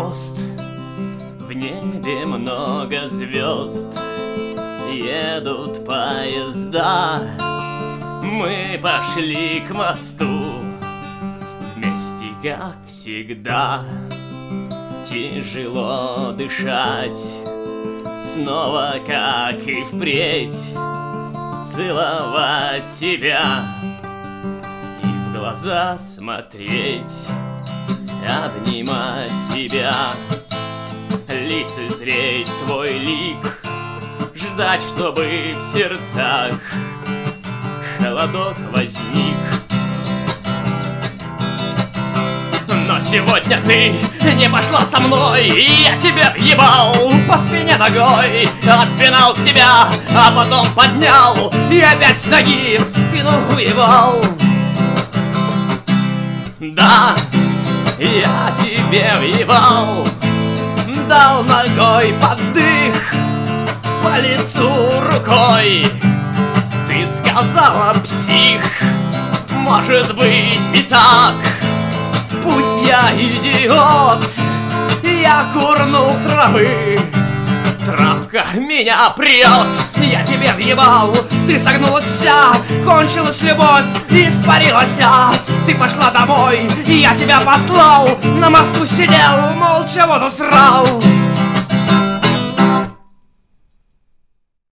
мост, в небе много звезд, едут поезда. Мы пошли к мосту, вместе, как всегда. Тяжело дышать, снова, как и впредь, целовать тебя и в глаза смотреть, обнимать тебя, лицезреть твой лик, ждать, чтобы в сердцах холодок возник. Но сегодня ты не пошла со мной, и я тебя въебал по спине ногой, отпинал тебя, а потом поднял и опять с ноги в спину въебал. Да, я тебе въебал, дал ногой поддых, по лицу рукой. Ты сказала псих, может быть и так. Пусть я идиот, я курнул травы, травка меня прет. Я тебе въебал, ты согнулась вся, кончилась любовь, испарилась. Ты пошла домой, и я тебя послал, на мосту сидел, молча воду срал.